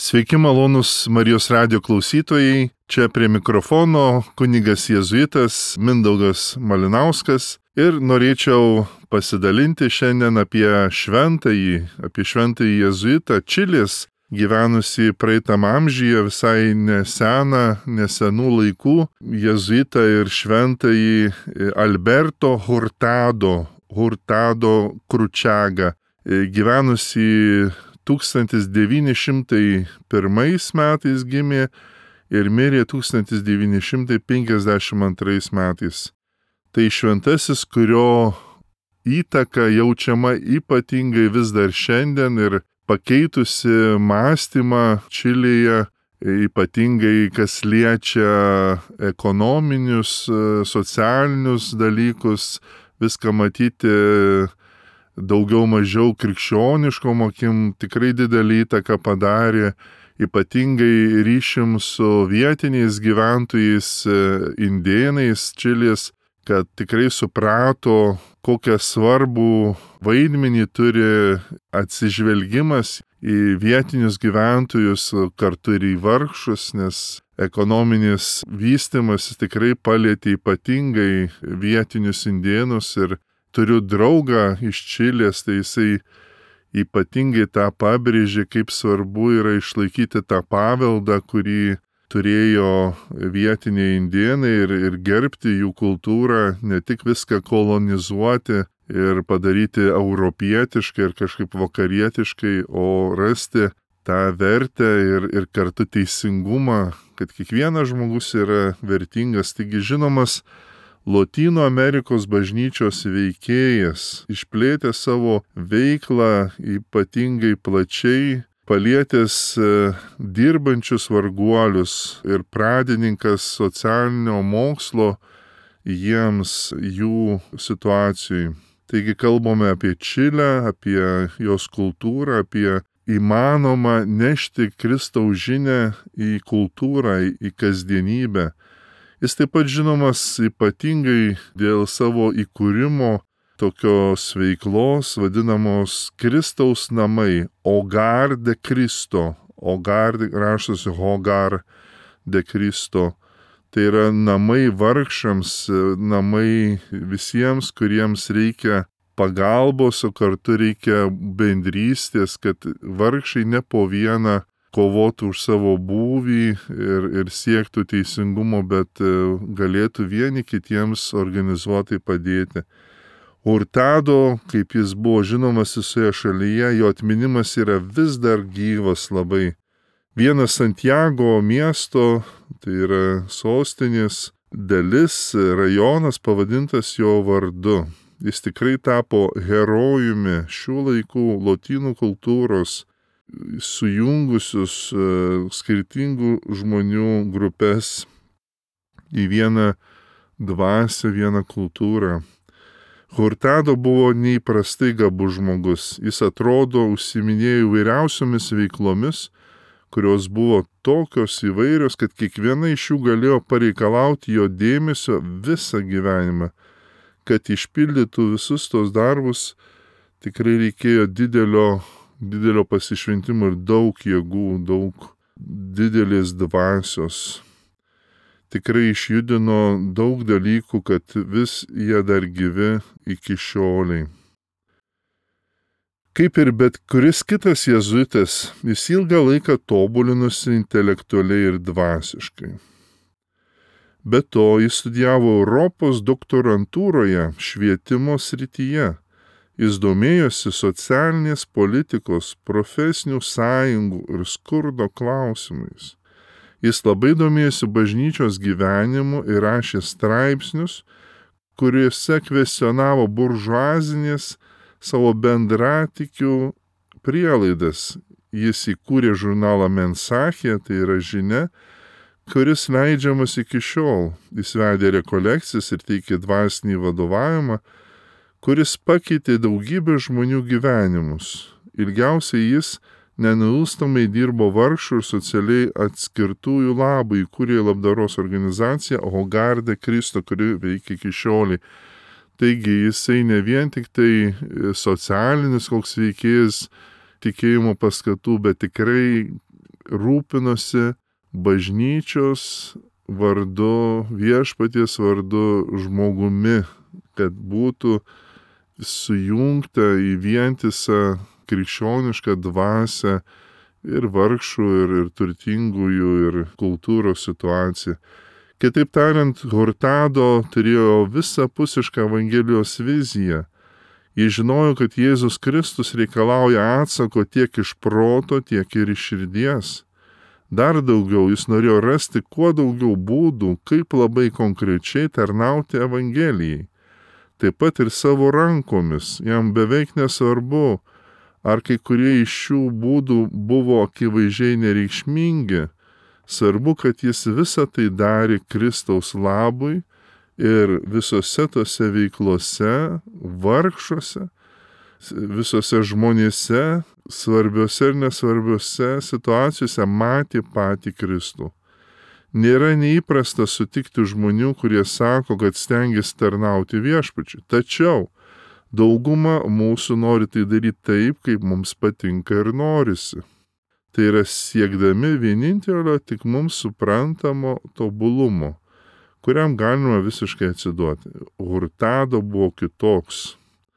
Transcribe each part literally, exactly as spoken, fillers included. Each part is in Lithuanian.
Sveiki malonus Marijos radijo klausytojai, čia prie mikrofono kunigas jėzuitas Mindaugas Malinauskas ir norėčiau pasidalinti šiandien apie šventąjį, apie šventąjį jėzuitą Čilės, gyvenusi praeitam amžiuje visai neseną, nesenų laikų, jėzuitą ir šventąjį Alberto Hurtado, Hurtado Cruchaga, gyvenusi tūkstantis devyni šimtai pirmais metais gimė ir mirė tūkstantis devyni šimtai penkiasdešimt antrais metais. Tai šventasis, kurio įtaka jaučiama ypatingai vis dar šiandien ir pakeitusi mąstymą Čilėje, ypatingai kas liečia ekonominius, socialinius dalykus, viską matyti daugiau mažiau krikščioniškom akim, tikrai didelį įtaką padarė, ypatingai ryšim su vietiniais gyventojais, indėnais Čilės, kad tikrai suprato, kokią svarbų vaidmenį turi atsižvelgimas į vietinius gyventojus, kartu ir į vargšus, nes ekonominis vystymas tikrai palietė ypatingai vietinius indėnus. Ir turiu draugą iš Čilės, tai jisai ypatingai tą pabrėžė, kaip svarbu yra išlaikyti tą paveldą, kurį turėjo vietiniai indėnai ir, ir gerbti jų kultūrą, ne tik viską kolonizuoti ir padaryti europietiškai ir kažkaip vakarietiškai, o rasti tą vertę ir, ir kartu teisingumą, kad kiekvienas žmogus yra vertingas. Taigi žinomas Lotynų Amerikos bažnyčios veikėjas, išplėtė savo veiklą ypatingai plačiai, palietęs dirbančius varguolius ir pradininkas socialinio mokslo jiems jų situacijai. Taigi kalbame apie Čilę, apie jos kultūrą, apie įmanomą nešti Kristaus žinią į kultūrą, į kasdienybę. Jis taip pat žinomas ypatingai dėl savo įkūrimo tokios veiklos, vadinamos Kristaus namai, Hogar de Cristo, Hogar rašosi Hogar de Cristo. Tai yra namai vargšams, namai visiems, kuriems reikia pagalbos, o kartu reikia bendrystės, kad vargšai ne po vieną kovotų už savo būvį ir, ir siektų teisingumo, bet galėtų vieni kitiems organizuotai padėti. Hurtado, kaip jis buvo žinomas visoje šalyje, jo atminimas yra vis dar gyvas labai. Vienas Santiago miesto, tai yra sostinės dalis, rajonas pavadintas jo vardu. Jis tikrai tapo herojumi šių laikų lotynų kultūros, sujungusius uh, skirtingų žmonių grupės į vieną dvasią, vieną kultūrą. Hurtado buvo neįprastai gabus žmogus. Jis atrodo užsiiminėjo įvairiausiomis veiklomis, kurios buvo tokios įvairios, kad kiekviena iš jų galėjo pareikalauti jo dėmesio visą gyvenimą. Kad išpildytų visus tos darbus, tikrai reikėjo didelio didelio pasišventimo ir daug jėgų, daug didelės dvasios. Tikrai išjudino daug dalykų, kad vis jie dar gyvi iki šioliai. Kaip ir bet kuris kitas jėzuitas, jis ilgą laiką tobulinosi intelektualiai ir dvasiškai. Be to, jis studijavo Europos doktorantūroje švietimo srityje. Jis domėjosi socialinės politikos, profesinių sąjungų ir skurdo klausimais. Jis labai domėjosi bažnyčios gyvenimu ir rašė straipsnius, kuriuose kvestionavo buržuazinės savo bendratikių prielaidas. Jis įkūrė žurnalą Mensaje, tai yra žinia, kuris leidžiamas iki šiol. Jis vedė rekolekcijas ir teikė dvasinį vadovavimą, kuris pakeitė daugybę žmonių gyvenimus. Ilgiausiai jis nenuilstamai dirbo vargšų ir socialiai atskirtųjų labui, įkūrė labdaros organizaciją Hogar de Cristo, kuri veikia iki šioliai. Taigi jisai ne vien tik tai socialinis koks veikėjas tikėjimo paskatų, bet tikrai rūpinosi bažnyčios vardu, viešpaties vardu žmogumi, kad būtų sujungta į vientisą krikščionišką dvasią ir vargšų, ir, ir turtingųjų, ir kultūros situaciją. Kitaip tariant, Hurtado turėjo visapusišką Evangelijos viziją. Jis žinojo, kad Jėzus Kristus reikalauja atsako tiek iš proto, tiek ir iš širdies. Dar daugiau, jis norėjo rasti kuo daugiau būdų, kaip labai konkrečiai tarnauti Evangelijai. Taip pat ir savo rankomis, jam beveik nesvarbu, ar kai kurie iš šių būdų buvo akivaizdžiai nereikšmingi. Svarbu, kad jis visą tai darė Kristaus labui ir visose tose veiklose, vargšuose, visose žmonėse, svarbiose ir nesvarbiose situacijose matė patį Kristų. Nėra neįprasta sutikti žmonių, kurie sako, kad stengiasi tarnauti viešpačiui. Tačiau dauguma mūsų nori tai daryti taip, kaip mums patinka ir norisi. Tai yra siekdami vienintelio tik mums suprantamo tobulumo, kuriam galima visiškai atsiduoti. Hurtado buvo kitoks.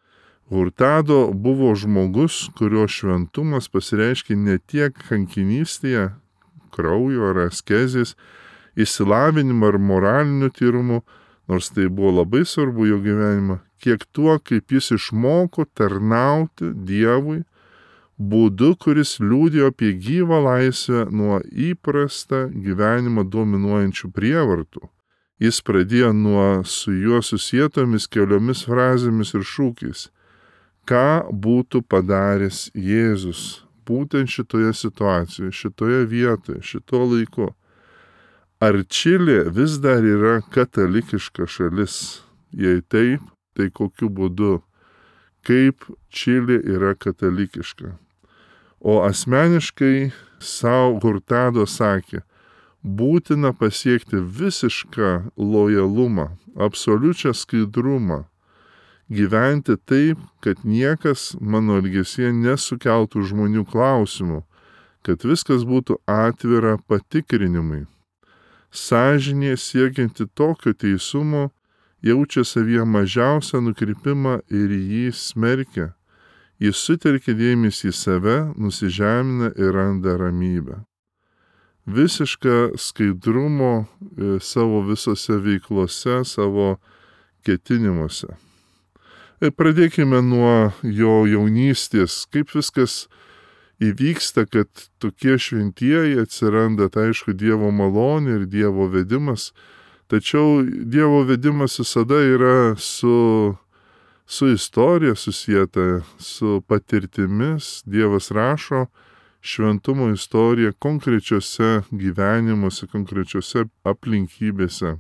Hurtado buvo žmogus, kurio šventumas pasireiškia ne tiek kankinystėje, kraujo ar askezės, išsilavinimu ar moraliniu tyrumu, nors tai buvo labai svarbu jo gyvenimą, kiek tuo, kaip jis išmoko tarnauti Dievui, būdu, kuris liudijo apie gyvą laisvę nuo įprastą gyvenimą dominuojančių prievartų. Jis pradėjo nuo su juo susietomis keliomis frazėmis ir šūkiais. Ką būtų padaręs Jėzus būtent šitoje situacijoje, šitoje vietoje, šito laiku? Ar Čilė vis dar yra katalikiška šalis? Jei taip, tai kokiu būdu? Kaip Čilė yra katalikiška? O asmeniškai savo Hurtado sakė, būtina pasiekti visišką lojalumą, absoliučią skaidrumą, gyventi taip, kad niekas mano elgesyje nesukeltų žmonių klausimų, kad viskas būtų atvira patikrinimui. Sąžinė siekianti tokio teisumo jaučia savyje mažiausią nukrypimą ir jį smerkia. Jis sutelkia dėmesį į save, nusižemina ir randa ramybę. Visišką skaidrumo savo visose veiklose, savo ketinimuose. Ir pradėkime nuo jo jaunystės, kaip viskas įvyksta, kad tokie šventieji atsiranda, tai aišku, Dievo malonė ir Dievo vedimas, tačiau Dievo vedimas visada yra su, su istorija susieta, su patirtimis. Dievas rašo šventumo istoriją konkrečiose gyvenimuose, konkrečiose aplinkybėse.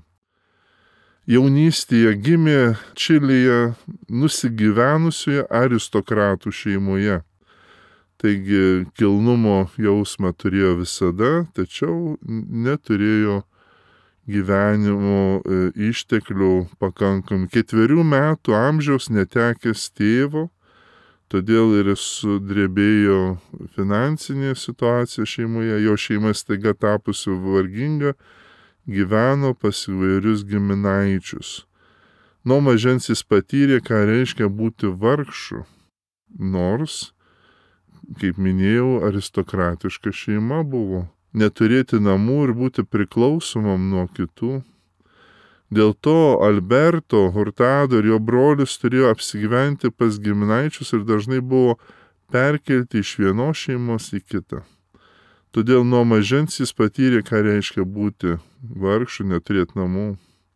Jaunystėje gimė Čilėje nusigyvenusioje aristokratų šeimoje. Taigi kilnumo jausmą turėjo visada, tačiau neturėjo gyvenimo išteklių pakankamai. Ketverių metų amžiaus netekęs tėvo, todėl ir sudrebėjo finansinė situacija šeimoje, jo šeima staiga tapusi varginga, gyveno pas įvairius giminaičius. Nuo mažens jis patyrė, ką reiškia būti vargšu, nors, kaip minėjau, aristokratiška šeima buvo, neturėti namų ir būti priklausomam nuo kitų. Dėl to Alberto Hurtado ir jo brolis turėjo apsigyventi pas giminaičius ir dažnai buvo perkelti iš vienos šeimos į kitą. Todėl nuo mažens jis patyrė, ką reiškia būti vargšu, neturėti namų.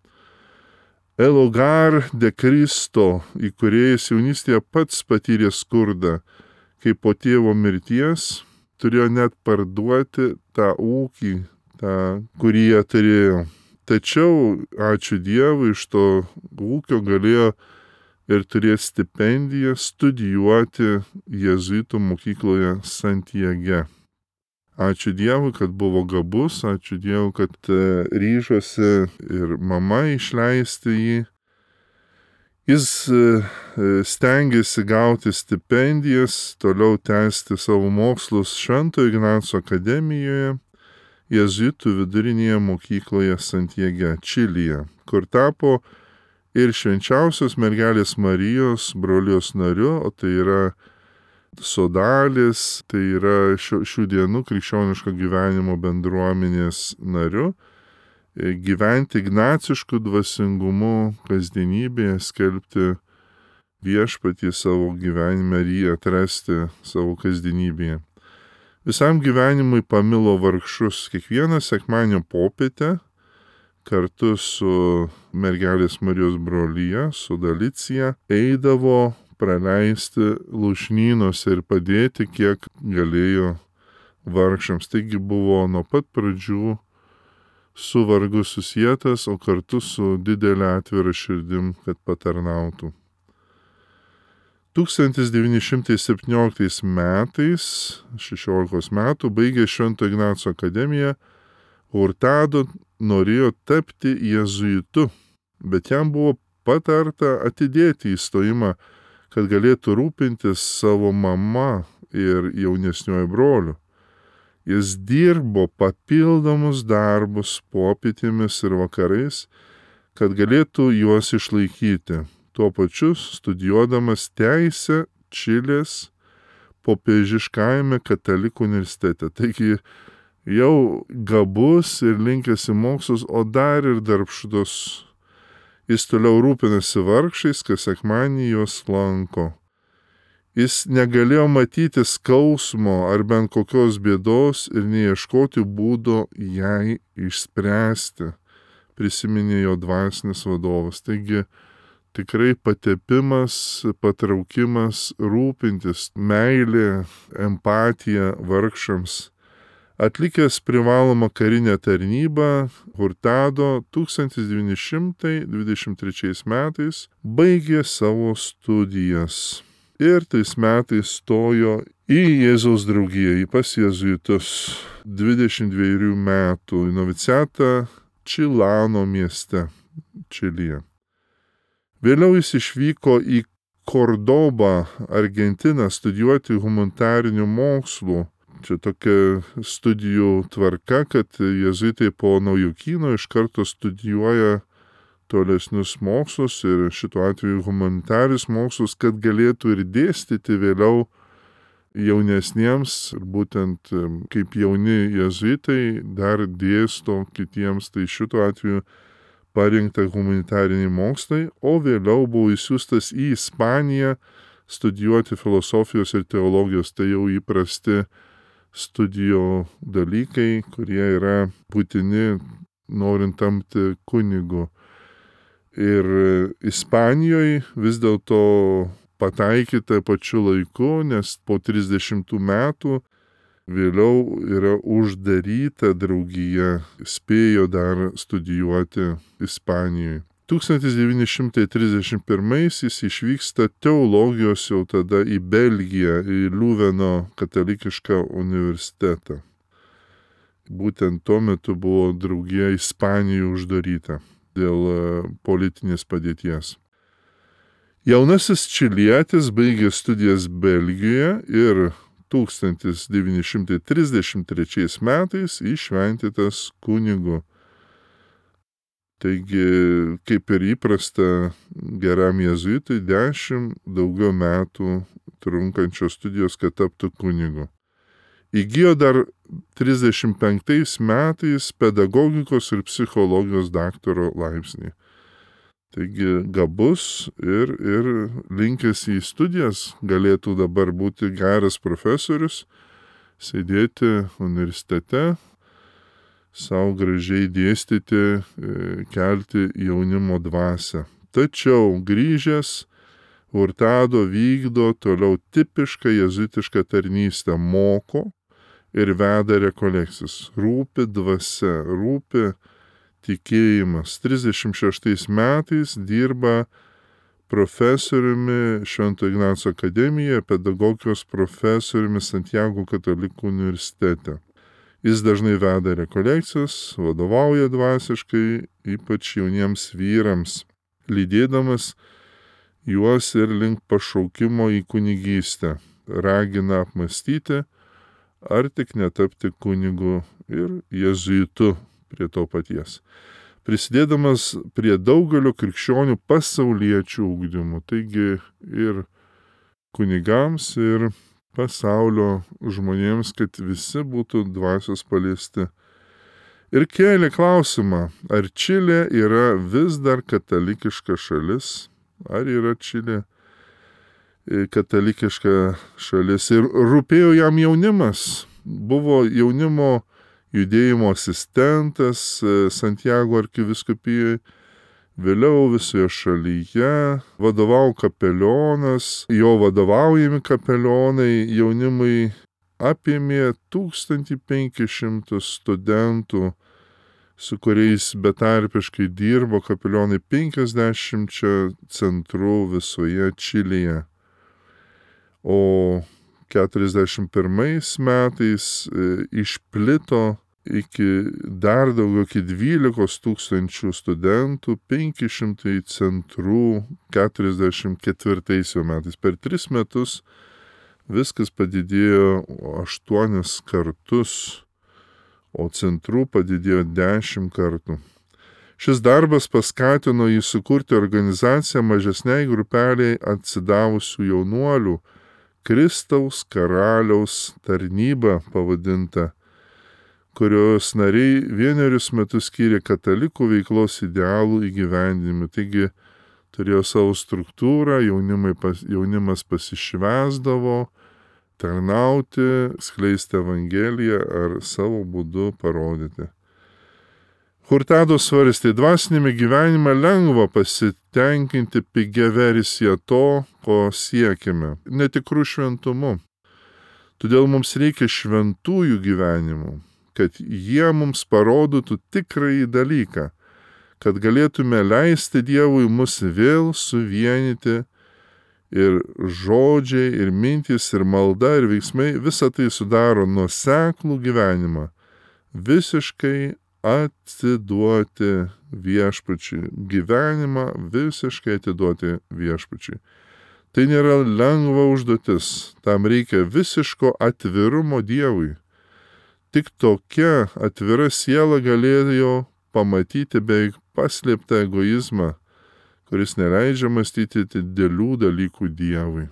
El Hogar de Cristo įkūrėjas jaunystėje pats patyrė skurdą, kai po tėvo mirties turėjo net parduoti tą ūkį, tą, kurį jie turėjo. Tačiau, ačiū Dievui, iš to ūkio galėjo ir turėti stipendiją studijuoti jėzuitų mokykloje Santiage. Ačiū Dievui, kad buvo gabus, ačiū Dievui, kad ryžosi ir mama išleisti jį. Jis stengiasi gauti stipendijas, toliau tęsti savo mokslus Švento Ignaco akademijoje, jėzuitų vidurinėje mokykloje Santiege, Čilėje, kur tapo ir švenčiausios mergelės Marijos brolijos nariu, o tai yra Sodalis, tai yra šio, šių dienų krikščioniško gyvenimo bendruomenės nariu, gyventi ignacišku dvasingumu kasdienybėje, skelbti viešpatį savo gyvenime ir jį atrasti savo kasdienybėje. Visam gyvenimui pamilo vargšus. Kiekvieną sekmadienio popietę kartu su mergelės Marijos brolija, su Dalicija, eidavo praleisti lūšnynuose ir padėti, kiek galėjo vargšams. Taigi buvo nuo pat pradžių su vargu susietas, o kartu su didelė atvira širdim, kad patarnautų. tūkstantis devyni šimtai septynioliktais metais, šešiolikos metų, baigė Švento Ignaco akademiją, Hurtado norėjo tapti jėzuitu, bet jam buvo patarta atidėti įstojimą, kad galėtų rūpintis savo mama ir jaunesniuoju broliu. Jis dirbo papildomus darbus popietėmis ir vakarais, kad galėtų juos išlaikyti, tuo pačiu studijuodamas teisę Čilės popiežiškajame katalikų universitete. Taigi jau gabus ir linkęs į mokslus, o dar ir darbštus. Jis toliau rūpinasi vargšais, kas sekmadienį juos lanko. Jis negalėjo matyti skausmo ar bent kokios bėdos ir neieškoti būdo jai išspręsti, prisiminė jo dvasinis vadovas. Taigi tikrai patepimas, patraukimas, rūpintis, meilė, empatija vargšams. Atlikęs privalomą karinę tarnybą, Hurtado tūkstantis devyni šimtai dvidešimt trečiais metais baigė savo studijas. Ir tais metais stojo į Jėzaus draugiją, į pas jėzuitus, dvidešimt dviejų metų į noviciatą Čilano mieste, Čilėje. Vėliau jis išvyko į Kordobą, Argentiną, studijuoti humanitarinių mokslų. Čia tokia studijų tvarka, kad jėzuitai po naujokyno iš karto studijuoja tolesnius mokslus ir šituo atveju humanitarius mokslus, kad galėtų ir dėstyti vėliau jaunesniems, būtent kaip jauni jėzuitai dar dėsto kitiems, tai šituo atveju parinkta humanitariniai mokslai, o vėliau buvo įsiųstas į Ispaniją studijuoti filosofijos ir teologijos, tai jau įprasti studijų dalykai, kurie yra būtini norint tampti kunigu. Ir Ispanijoje vis dėlto pataikyta pačiu laiku, nes po trisdešimtų metų vėliau yra uždaryta draugija, spėjo dar studijuoti Ispanijoje. tūkstantis devyni šimtai trisdešimt pirmais jis išvyksta teologijos jau tada į Belgiją, į Liuveno katalikišką universitetą. Būtent tuo metu buvo draugija Ispanijoje uždaryta dėl politinės padėties. Jaunasis čilietis baigė studijas Belgijoje ir tūkstantis devyni šimtai trisdešimt trečiais metais įšventytas kunigu. Taigi, kaip ir įprasta geram jėzuitui, dešimt daugiau metų trunkančios studijos, kad taptų kunigu. Įgijo dar trisdešimt penktais metais pedagogikos ir psichologijos daktaro laipsnį. Taigi gabus ir, ir linkęs į studijas, galėtų dabar būti geras profesorius, sėdėti universitete, savo gražiai dėstyti, kelti jaunimo dvasią. Tačiau grįžęs, Hurtado vykdo toliau tipišką jėzuitišką tarnystę, moko ir veda rekolekcijas. Rūpi dvasia, rūpi tikėjimas. trisdešimt šeštais metais dirba profesoriumi Švento Ignaco akademijoje, pedagogijos profesoriumi Santiago katalikų universitete. Jis dažnai veda rekolekcijas, vadovauja dvasiškai, ypač jauniems vyrams, lydėdamas juos ir link pašaukimo į kunigystę, ragina apmąstyti, ar tik netapti kunigu ir jėzuitu prie to paties, prisidėdamas prie daugelio krikščionių pasauliečių ugdymų, taigi ir kunigams, ir pasaulio žmonėms, kad visi būtų dvasios paliesti. Ir kėlė klausimą, ar Čilė yra vis dar katalikiška šalis, ar yra Čilė katalikiška šalis. Ir rūpėjo jam jaunimas, buvo jaunimo judėjimo asistentas Santiago arkivyskupijoje, vėliau visoje šalyje, vadovavo kapelionas, jo vadovaujami kapelionai jaunimui apėmė tūkstantį penkis šimtus studentų, su kuriais betarpiškai dirbo kapelionai penkiasdešimčia centrų visoje Čilėje. O keturiasdešimt pirmais metais e, išplito iki dar daugiau, iki dvylikos tūkstančių studentų, penki šimtai centrų keturiasdešimt ketvirtais metais. Per tris metus viskas padidėjo aštuonis kartus, o centrų padidėjo dešimt kartų. Šis darbas paskatino jį sukurti organizaciją mažesniai grupeliai atsidavusių jaunuolių, Kristaus karaliaus tarnyba pavadinta, kurios nariai vienerius metus skyrė katalikų veiklos idealų įgyvendinimui. Taigi turėjo savo struktūrą, pas, jaunimas pasišvęsdavo, tarnauti, skleisti evangeliją ar savo būdu parodyti. Hurtado svarstė, dvasinėme gyvenime lengva pasitenkinti pigia versija to, ko siekime, netikrų šventumu. Todėl mums reikia šventųjų gyvenimų, kad jie mums parodytų tikrąjį dalyką, kad galėtume leisti Dievui mus vėl suvienyti ir žodžiai, ir mintys, ir malda, ir veiksmai, visa tai sudaro nuoseklų gyvenimą, visiškai atiduoti viešpačiui, gyvenimą visiškai atiduoti viešpačiui. Tai nėra lengva užduotis, tam reikia visiško atvirumo Dievui. Tik tokia atvira siela galėjo pamatyti beveik paslėptą egoizmą, kuris neleidžia mąstyti didelių dalykų Dievui.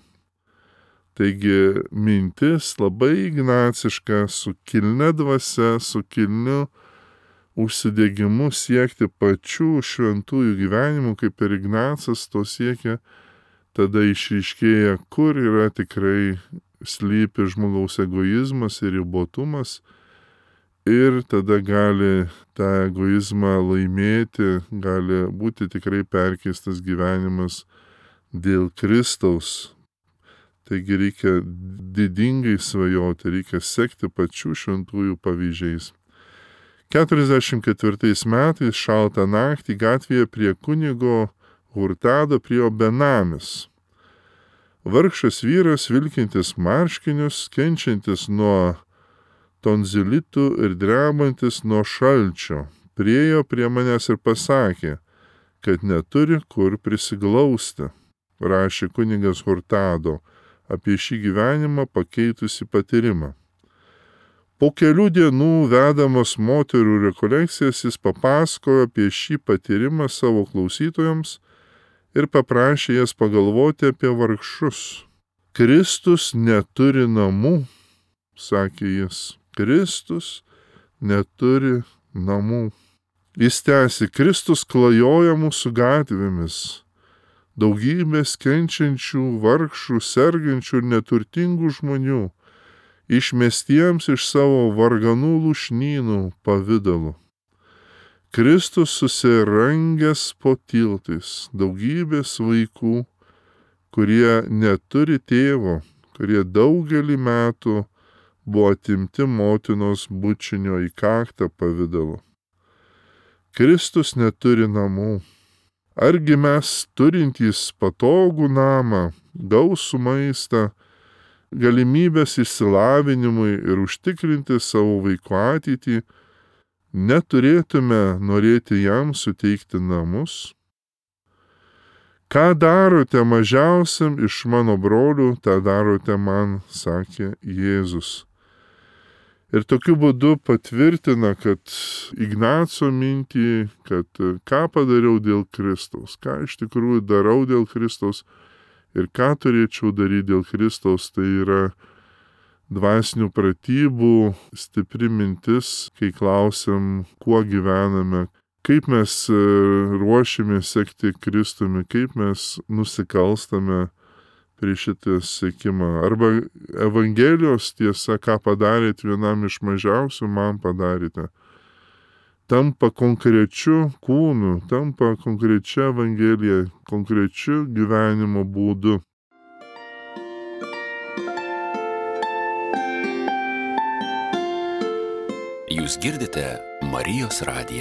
Taigi mintis labai ignaciška, su kilnia dvasia, su kilniu užsidegimu siekti pačių šventųjų gyvenimų, kaip ir Ignacas to siekia, tada išryškėja, kur yra tikrai slypi žmogaus egoizmas ir ribotumas, ir tada gali tą egoizmą laimėti, gali būti tikrai perkeistas gyvenimas dėl Kristaus. Taigi reikia didingai svajoti, reikia sekti pačių šventųjų pavyzdžiais. keturiasdešimt ketvirtais metais šaltą naktį gatvėje prie kunigo Hurtado priėjo benamis. Vargšas vyras, vilkintis marškinius, kenčiantis nuo tonzilitų ir drebantis nuo šalčio, priėjo prie manęs ir pasakė, kad neturi kur prisiglausti, rašė kunigas Hurtado apie šį gyvenimą pakeitusi patyrimą. Po kelių dienų vedamos moterų rekolekcijas jis papasakojo apie šį patyrimą savo klausytojams ir paprašė jas pagalvoti apie vargšus. Kristus neturi namų, sakė jis. Kristus neturi namų. Jis tęsė, Kristus klajoja mūsų gatvėmis. Daugybės kenčiančių, vargšų, sergančių ir neturtingų žmonių, išmestiems iš savo varganų lūšnynų pavidalu. Kristus susirangęs po tiltais, daugybės vaikų, kurie neturi tėvo, kurie daugelį metų buvo atimti motinos bučinio į kaktą pavidalu. Kristus neturi namų. Argi mes turintys patogų namą, gausų maistą, galimybės išsilavinimui ir užtikrinti savo vaiko ateitį, neturėtume norėti jam suteikti namus? Ką darote mažiausiam iš mano brolių, tą darote man, sakė Jėzus. Ir tokiu būdu patvirtina, kad Ignaco mintį, kad ką padariau dėl Kristaus, ką iš tikrųjų darau dėl Kristaus ir ką turėčiau daryti dėl Kristaus, tai yra dvasinių pratybų stipri mintis, kai klausiam, kuo gyvename, kaip mes ruošime sekti Kristumi, kaip mes nusikalstame prieš šitą sekimą. Arba Evangelijos tiesa, ką padarėt vienam iš mažiausių, man padarėte. Tampa konkrečiu kūnu, tampa konkrečia Evangelija, konkrečiu gyvenimo būdu. Jūs girdite Marijos radiją.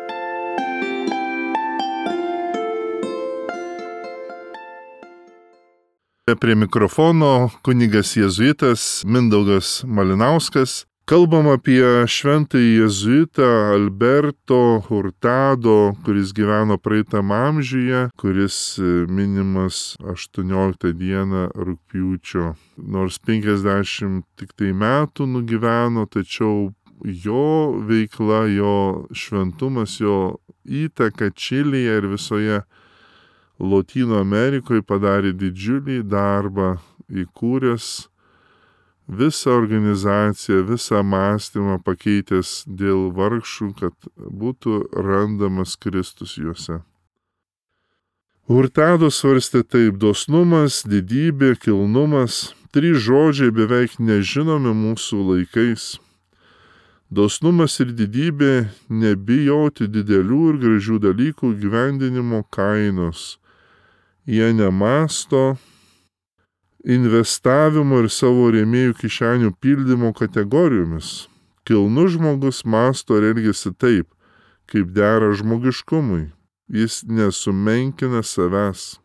Prie mikrofono kunigas jėzuitas Mindaugas Malinauskas. Kalbam apie šventąjį jėzuitą Alberto Hurtado, kuris gyveno praeitam amžiuje, kuris minimas aštuonioliktą dieną rugpjūčio. Nors penkiasdešimt tik tai metų nugyveno, tačiau jo veikla, jo šventumas, jo įtaka Čilėje ir visoje Lotynų Amerikoje padarė didžiulį darbą, įkūręs visą organizaciją, visą mąstymą pakeitęs dėl vargšų, kad būtų randamas Kristus juose. Hurtado svarstė taip: dosnumas, didybė, kilnumas, trys žodžiai beveik nežinomi mūsų laikais. Dosnumas ir didybė - nebijoti didelių ir gražių dalykų gyvendinimo kainos. Jie nemasto investavimo ir savo rėmėjų kišenių pildymo kategorijomis. Kilnus žmogus masto ir elgiasi taip, kaip dera žmogiškumui. Jis nesumenkina savęs.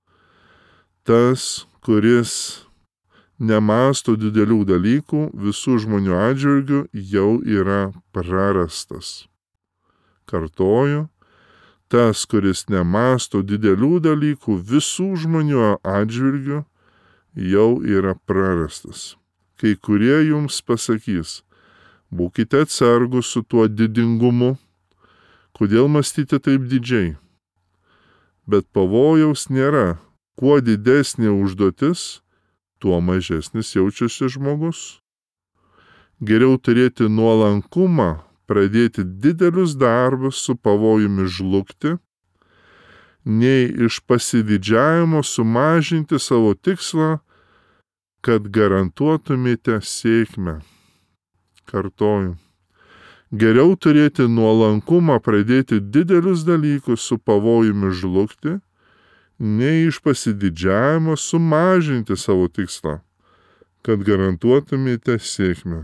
Tas, kuris nemasto didelių dalykų visų žmonių atžvilgių, jau yra prarastas. Kartoju, tas, kuris nemasto didelių dalykų visų žmonių atžvilgių, jau yra prarastas. Kai kurie jums pasakys: būkite atsargus su tuo didingumu, kodėl mąstyti taip didžiai. Bet pavojaus nėra. Kuo didesnė užduotis, tuo mažesnis jaučiasi žmogus. Geriau turėti nuolankumą, pradėti didelius darbus su pavojumi žlugti, nei iš pasididžiavimo sumažinti savo tikslą, kad garantuotumėte sėkmę. Kartoju. Geriau turėti nuolankumą, pradėti didelius dalykus su pavojumi žlugti, nei iš pasididžiavimo sumažinti savo tikslą, kad garantuotumėte sėkmę.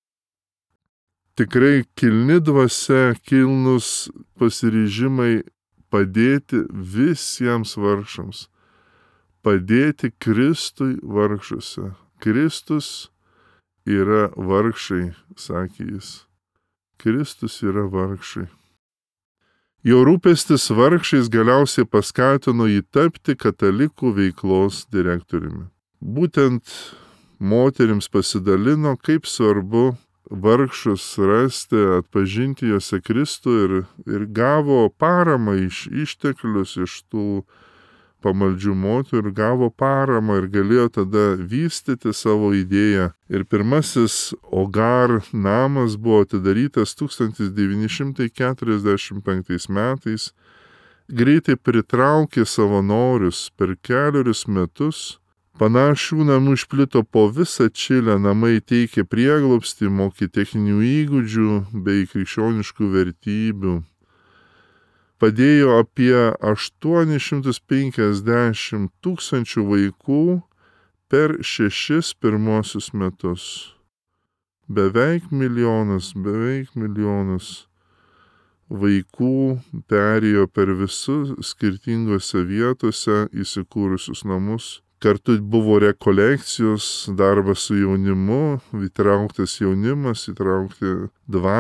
Tikrai kilni dvasia, kilnus pasiryžimai padėti visiems vargšams, padėti Kristui vargšuose. Kristus yra vargšai, sakė jis. Kristus yra vargšai. Jo rūpestis vargšais galiausiai paskatino jį tapti katalikų veiklos direktoriumi. Būtent moterims pasidalino, kaip svarbu vargšus rasti, atpažinti juose Kristų ir, ir gavo paramą iš išteklius iš tų pamaldžių moterų ir gavo paramą ir galėjo tada vystyti savo idėją. Ir pirmasis Ogar namas buvo atidarytas tūkstantis devyni šimtai keturiasdešimt penktais metais. Greitai pritraukė savanorius per keliarius metus. Panašių namų išplito po visą Čilę, namai teikė prieglobstį, mokė techninių įgūdžių bei krikščioniškų vertybių. Padėjo apie aštuonis šimtus penkiasdešimt tūkstančių vaikų per šešis pirmosius metus. Beveik milijonas, beveik milijonas vaikų perėjo per visus skirtingose vietose įsikūrusius namus. Kartu buvo rekolekcijos, darbas su jaunimu, įtrauktas jaunimas, įtraukti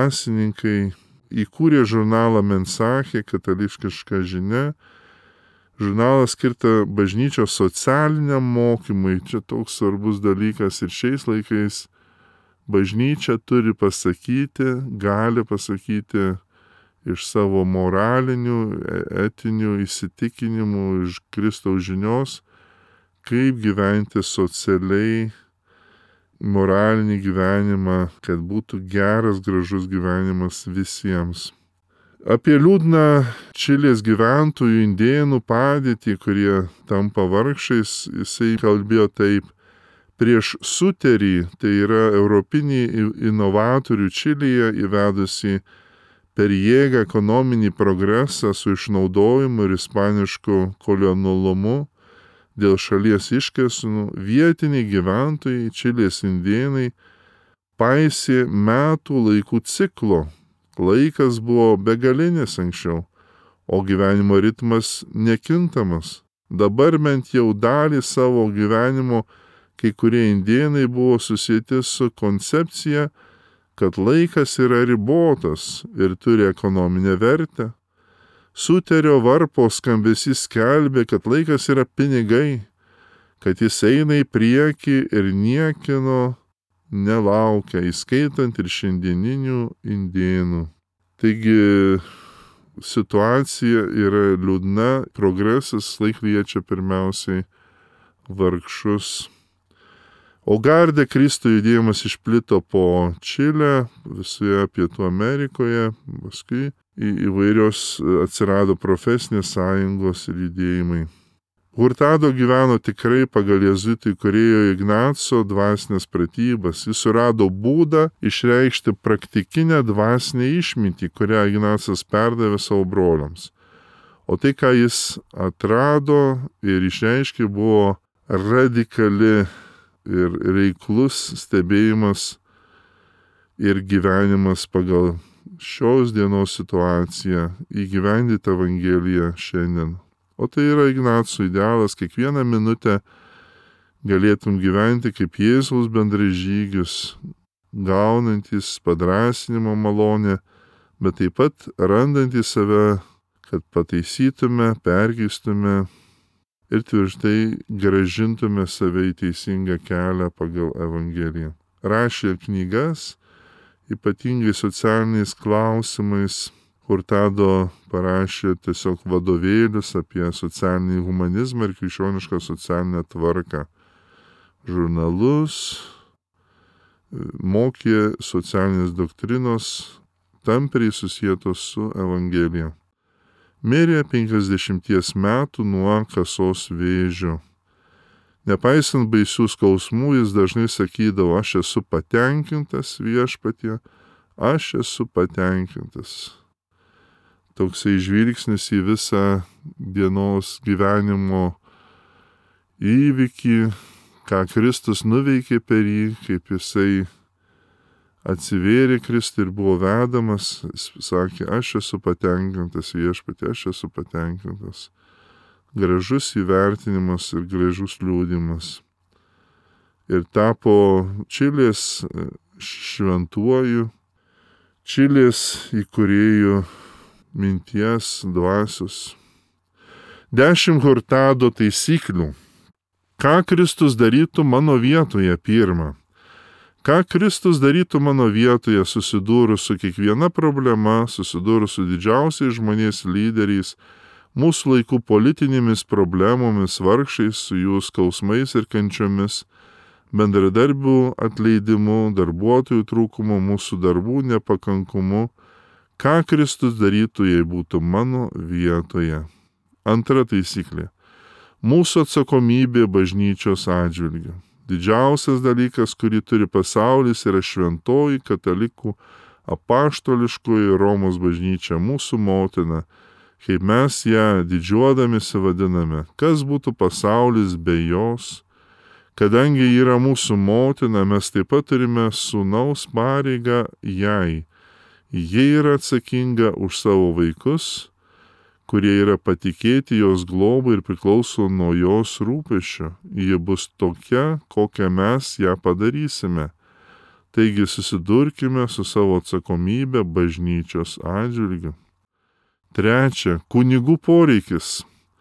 dvasininkai. Įkūrė žurnalą Mensachė, katalikiška žinia, Žurnalas skirta bažnyčios socialiniam mokymui, čia toks svarbus dalykas ir šiais laikais bažnyčia turi pasakyti, gali pasakyti iš savo moralinių, etinių įsitikinimų, iš Kristaus žinios, kaip gyventi socialiai, moralinį gyvenimą, kad būtų geras, gražus gyvenimas visiems. Apie liūdną Čilės gyventojų indėnų padėtį, kurie tampa vargšais, jisai kalbėjo taip: prieš Suterį, tai yra europinį inovatorių Čilėje įvedusi per jėgą ekonominį progresą su išnaudojimu ir ispanišku kolonialumu dėl šalies iškasenų, vietiniai gyventojai, Čilės indėnai, paisė metų laikų ciklo. Laikas buvo begalinis anksčiau, o gyvenimo ritmas nekintamas. Dabar bent jau dalį savo gyvenimo kai kurie indėnai buvo susieti su koncepcija, kad laikas yra ribotas ir turi ekonominę vertę. Suterio varpo skambesys skelbė, kad laikas yra pinigai, kad jis eina į priekį ir niekino nelaukia, įskaitant ir šiandieninių indėnų. Taigi situacija yra liūdna, progresas laik liečia pirmiausiai vargšus. Ogarde Kristo judėjimas išplito po Čilę, visoje Pietų Amerikoje, paskui įvairios atsirado profesinės sąjungos ir judėjimai. Hurtado gyveno tikrai pagal jėzuitų įkūrėjo Ignaco dvasinės pratybas. Jis surado būdą išreikšti praktikinę dvasinę išmintį, kurią Ignacas perdavė savo broliams. O tai, ką jis atrado ir išreiškė, buvo radikali ir reiklus stebėjimas ir gyvenimas pagal šios dienos situaciją, įgyvendyti Evangeliją šiandien. O tai yra Ignaco idealas, kiekvieną minutę galėtum gyventi kaip Jėzaus bendražygius, gaunantis padrąsinimo malonę, bet taip pat randantys save, kad pataisytume, perkeistume ir tvirtai grąžintume save į teisingą kelią pagal Evangeliją. Rašė knygas, ypatingai socialiniais klausimais. Hurtado parašė tiesiog vadovėlius apie socialinį humanizmą ir krikščionišką socialinę tvarką. Žurnalus, mokė socialinės doktrinos, tampriai susietos su Evangelija. Mirė penkiasdešimties metų nuo kasos vėžio. Nepaisant baisių skausmų, jis dažnai sakydavo: aš esu patenkintas viešpatie, aš esu patenkintas. Toksai žvilgsnis į visą dienos gyvenimo įvykį, ką Kristus nuveikė per jį, kaip jisai atsivėrė Kristui ir buvo vedamas, jis sakė: aš esu patenkintas viešpatie, aš esu patenkintas. Gražus įvertinimas ir gražus liūdimas. Ir tapo Čilės šventuoju, Čilės įkūrėjų minties dvasios. Dešimt Hurtado taisyklių. Ką Kristus darytų mano vietoje pirma? Ką Kristus darytų mano vietoje, susidūrus su kiekviena problema, susidūrus su didžiausiais žmonės lyderiais, mūsų laikų politinėmis problemomis, vargšais, su jų skausmais ir kančiomis, bendradarbių atleidimu, darbuotojų trūkumu, mūsų darbų nepakankumu. Ką Kristus darytų, jei būtų mano vietoje? Antra taisyklė. Mūsų atsakomybė bažnyčios atžvilgiu. Didžiausias dalykas, kurį turi pasaulis, yra šventoji katalikų apaštališkoji Romos bažnyčia, mūsų motina, kaip mes ją didžiuodamisi vadiname. Kas būtų pasaulis be jos? Kadangi yra mūsų motina, mes taip pat turime sūnaus pareigą jai. Ji yra atsakinga už savo vaikus, kurie yra patikėti jos globai ir priklauso nuo jos rūpesčio. Ji bus tokia, kokią mes ją padarysime. Taigi susidurkime su savo atsakomybė bažnyčios atžvilgiu. Trečia, kunigų poreikis.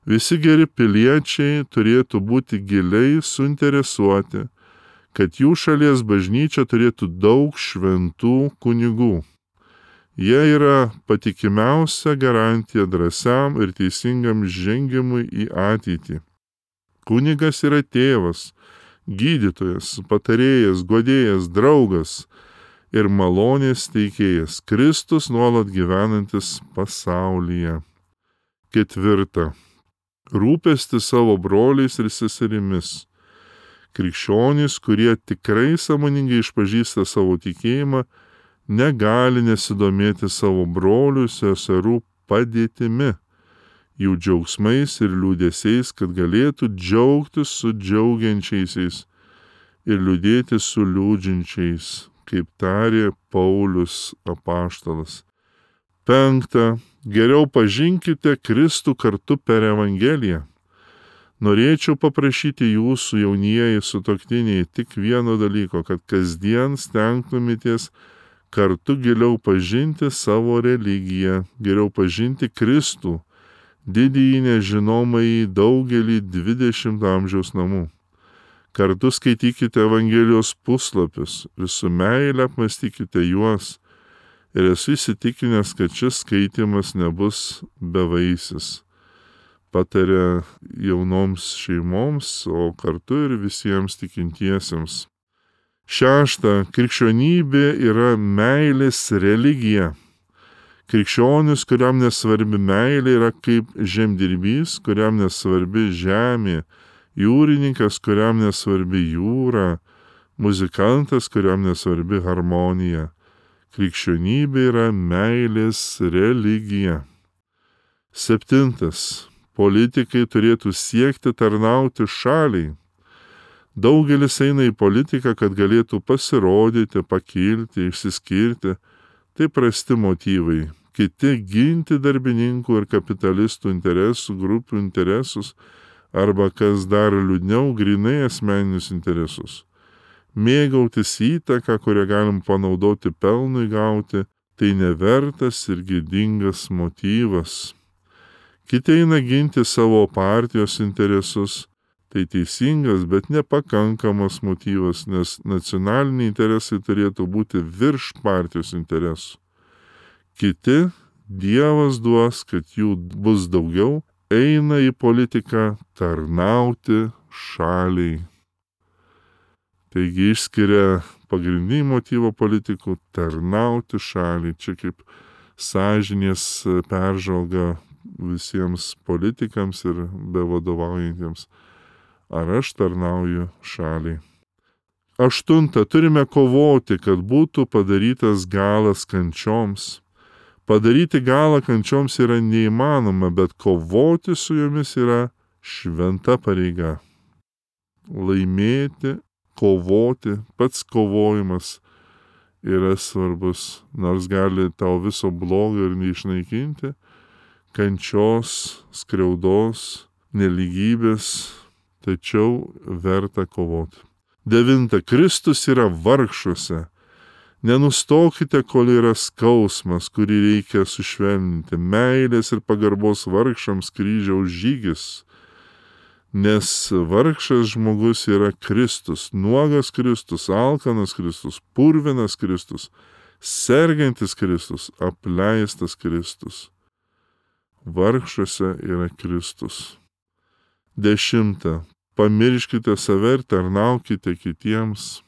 Visi geri piliečiai turėtų būti giliai suinteresuoti, kad jų šalies bažnyčia turėtų daug šventų kunigų. Jie yra patikimiausia garantija drąsiam ir teisingam žengimui į ateitį. Kunigas yra tėvas, gydytojas, patarėjas, guodėjas, draugas ir malonės teikėjas, Kristus nuolat gyvenantis pasaulyje. Ketvirta. Rūpesti savo broliais ir seserimis. Krikščionys, kurie tikrai sąmoningai išpažįsta savo tikėjimą, negali nesidomėti savo brolių seserų padėtimi, jų džiaugsmais ir liūdesiais, kad galėtų džiaugtis su džiaugiančiaisiais ir liūdėti su liūdžiančiais, kaip tarė Paulius apaštalas. Penkta. Geriau pažinkite Kristų kartu per Evangeliją. Norėčiau paprašyti jūsų jaunieji sutuoktiniai tik vieno dalyko, kad kasdien stengtumėtės kartu giliau pažinti savo religiją, geriau pažinti Kristų, didįjį nežinomąjį daugelį dvidešimto amžiaus namų. Kartu skaitykite Evangelijos puslapius ir su meile apmąstykite juos. Ir esu įsitikinęs, kad šis skaitimas nebus bevaisis. Pataria jaunoms šeimoms, o kartu ir visiems tikintiesiems. Šešta. Krikščionybė yra meilės religija. Krikščionis, kuriam nesvarbi meilė, yra kaip žemdirbys, kuriam nesvarbi žemė, jūrininkas, kuriam nesvarbi jūra, muzikantas, kuriam nesvarbi harmonija. Krikščionybė yra meilės religija. Septintas. Politikai turėtų siekti tarnauti šaliai. Daugelis eina į politiką, kad galėtų pasirodyti, pakilti, išsiskirti. Tai prasti motyvai. Kiti ginti darbininkų ir kapitalistų interesų, grupių interesus, arba, kas dar liūdniau, grinai asmeninius interesus. Mėgautis įtaką, kurią galim panaudoti pelnui gauti, tai nevertas ir gėdingas motyvas. Kiti eina ginti savo partijos interesus, tai teisingas, bet nepakankamas motyvas, nes nacionaliniai interesai turėtų būti virš partijos interesų. Kiti, Dievas duos, kad jų bus daugiau, eina į politiką tarnauti šaliai. Taigi išskiria pagrindinį motyvą politikų tarnauti šaliai. Čia kaip sąžinės peržvalga visiems politikams ir bevadovaujantiems. Ar aš tarnauju šaliai? Aštunta. Turime kovoti, kad būtų padarytas galas kančioms. Padaryti galą kančioms yra neįmanoma, bet kovoti su jomis yra šventa pareiga. Laimėti, kovoti, pats kovojimas yra svarbus, nors gali tau viso blogo ir neišnaikinti, kančios, skriaudos, nelygybės, tačiau verta kovoti. Devinta. Kristus yra vargšuose. Nenustokite, kol yra skausmas, kurį reikia sušvelninti, meilės ir pagarbos vargšams kryžiaus žygis. Nes vargšas žmogus yra Kristus, nuogas Kristus, alkanas Kristus, purvinas Kristus, sergantis Kristus, apleistas Kristus. Vargšuose yra Kristus. Dešimta. Pamirškite save ir tarnaukite kitiems.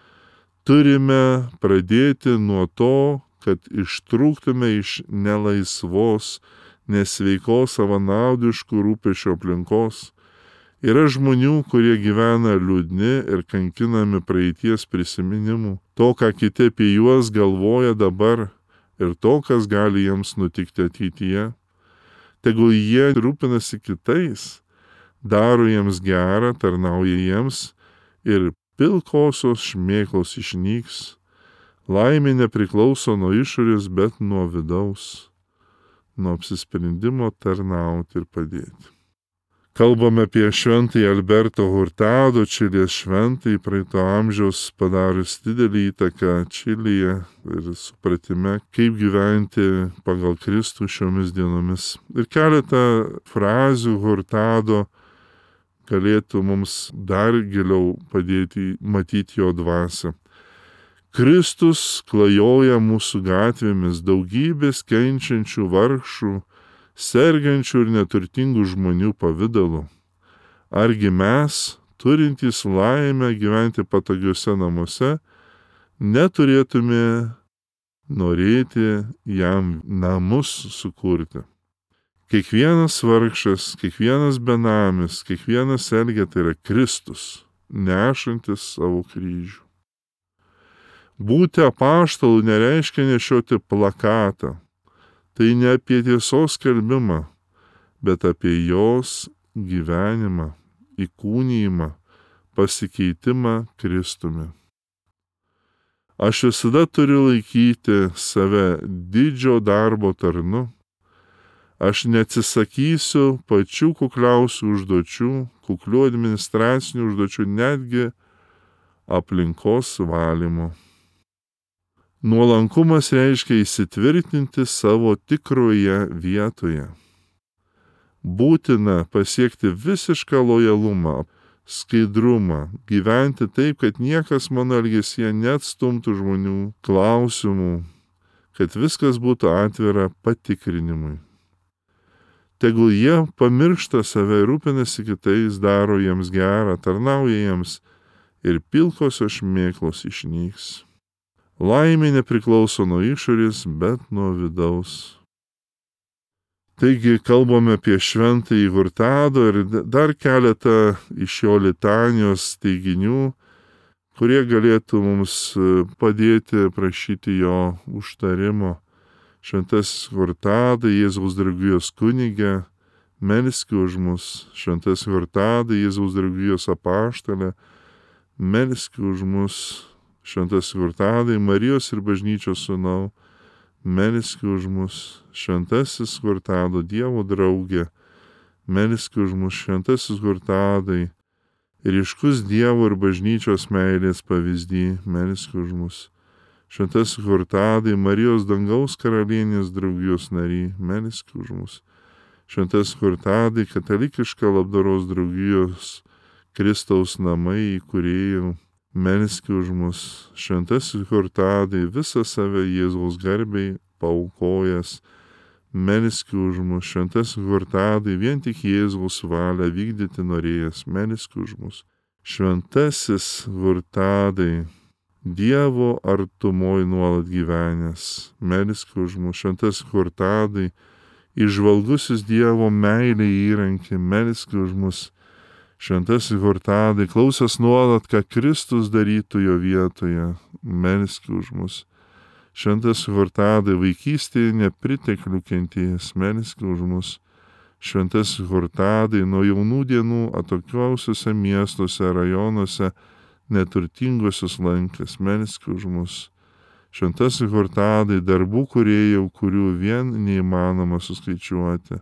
Turime pradėti nuo to, kad ištrūktume iš nelaisvos, nesveikos savanaudiškų rūpesčio aplinkos. Yra žmonių, kurie gyvena liūdni ir kankinami praeities prisiminimų, to, ką kiti apie juos galvoja dabar ir to, kas gali jiems nutikti ateityje. Tegul jie rūpinasi kitais, daro jiems gerą, tarnauja jiems ir pilkosios šmėklos išnyks. Laimė nepriklauso nuo išorės, bet nuo vidaus, nuo apsisprendimo tarnauti ir padėti. Kalbame apie šventąjį Alberto Hurtado, Čilės šventąjį, praeito amžiaus padarius didelį įtaką Čilėje ir supratime, kaip gyventi pagal Kristų šiomis dienomis. Ir keletą frazių Hurtado galėtų mums dar giliau padėti matyti jo dvasią. Kristus klajoja mūsų gatvėmis, daugybės kenčiančių vargšų, sergančių ir neturtingų žmonių pavidalu. Argi mes, turintys laimę gyventi patogiuose namuose, neturėtume norėti jam namus sukurti. Kiekvienas vargšas, kiekvienas benamis, kiekvienas elgeta yra Kristus, nešantis savo kryžių. Būti apaštalu nereiškia nešioti plakatą. Tai ne apie tiesos skelbimą, bet apie jos gyvenimą, įkūnijimą, pasikeitimą Kristumi. Aš visada turiu laikyti save didžio darbo tarnu. Aš neatsisakysiu pačių kukliausių užduočių, kuklių administracinių užduočių, netgi aplinkos valymo. Nuolankumas reiškia įsitvirtinti savo tikroje vietoje. Būtina pasiekti visišką lojalumą, skaidrumą, gyventi taip, kad niekas mano elgesyje neatstumtų žmonių klausimų, kad viskas būtų atvira patikrinimui. Tegul jie pamiršta save, rūpinasi kitais, daro jiems gerą, tarnauja jiems ir pilkosios šmėklos išnyks. Laimė nepriklauso nuo išorės, bet nuo vidaus. Taigi kalbame apie šventąjį Hurtado ir dar keletą iš jo litanijos teiginių, kurie galėtų mums padėti prašyti jo užtarimo. Šventasis Hurtadai, Jėzaus draugijos kunigė, melski už mus. Šventasis Hurtadai, Jėzaus draugijos apaštalė, melski už mus. Šventasis Hurtadai, Marijos ir bažnyčios sūnau, melski už mus. Šventasis Hurtado, Dievo draugė, melski už mus. Šventasis Hurtadai, ryškus Dievo ir bažnyčios meilės pavyzdį, melski už mus. Šventasis Hurtadai, Marijos dangaus karalienės draugijos nary, melski už mus. Šventasis Hurtadai, katalikiška labdaros draugijos Kristaus namai įkūrėjų, melski už mus. Šventasis Hurtadai, visą save Jėzaus garbei paaukojęs, melski už mus. Šventasis Hurtadai, vien tik Jėzaus valią vykdyti norėjęs, melski už mus. Šventasis Hurtadai, Dievo artumoj nuolat gyvenęs, melski už mus. Šventasis Hurtadai, įžvalgusis Dievo meilė įrankį, melski už mus. Šventasis Hurtadai, klausęs nuolat, ką Kristus darytų jo vietoje, melski už mus. Šventasis Hurtadai, vaikystėje nepriteklių kentėjęs, melski už mus. Šventasis Hurtadai, nuo jaunų dienų atokiausiuose miestuose, rajonuose, neturtingosius lankęs, melski už mus. Šventasis Hurtadai, darbų kūrėjau, kurių vien neįmanoma suskaičiuoti,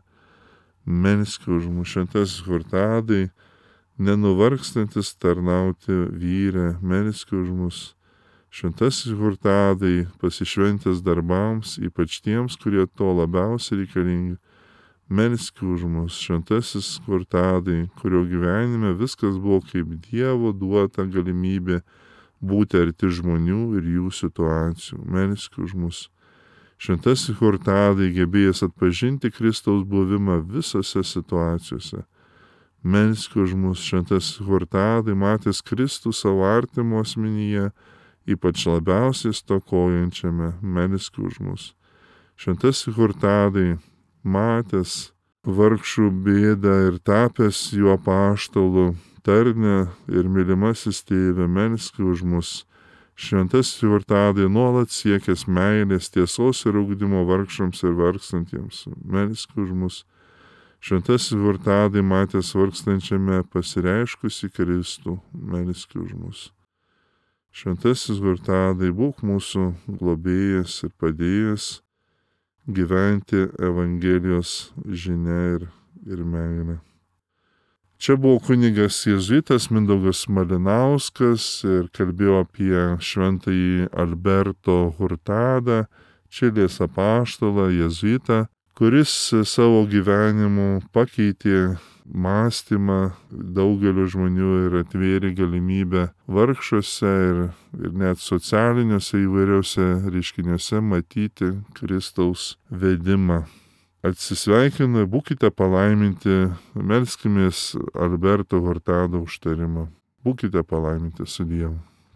melski už mus. Šventasis Hurtadai, nenuvargstantis tarnauti vyrę, melski už mus. Šventasis Hurtadai, pasišventęs darbams, ypač tiems, kurie to labiausiai reikalingi, melski už mus. Šventasis Hurtadai, kurio gyvenime viskas buvo kaip Dievo duota galimybė būti arti žmonių ir jų situacijų, melski už mus. Šventasis Hurtadai, gebėjęs atpažinti Kristaus buvimą visose situacijose, melski už mus. Šventasis Hurtadai, matęs Kristų savo artimo asmenyje, ypač labiausiai stokojančiame, melski už mus. Šventasis Hurtadai, matęs vargšų bėdą ir tapęs jų apaštalu, tarne ir mylimasis tėve, melski už mus. Šventasis Hurtadai, nuolat siekęs meilės, tiesos ir ugdymo vargšams ir vargstantiems, melski už mus. Šventasis Hurtadai, matęs vargstančiame pasireiškusi Kristų, melski už mus. Šventasis Hurtadai, būk mūsų globėjas ir padėjęs gyventi Evangelijos žinia ir, ir meilė. Čia buvo kunigas jėzuitas Mindaugas Malinauskas ir kalbėjo apie šventąjį Alberto Hurtadą, Čilės apaštalą, jėzuitą, kuris savo gyvenimu pakeitė mąstymą daugelio žmonių ir atvėrė galimybę vargšuose ir, ir net socialiniuose įvairiuose reiškiniuose matyti Kristaus vedimą. Atsisveikinu, būkite palaiminti, melskimės Alberto Hurtado užtarimo. Būkite palaiminti su Dievu.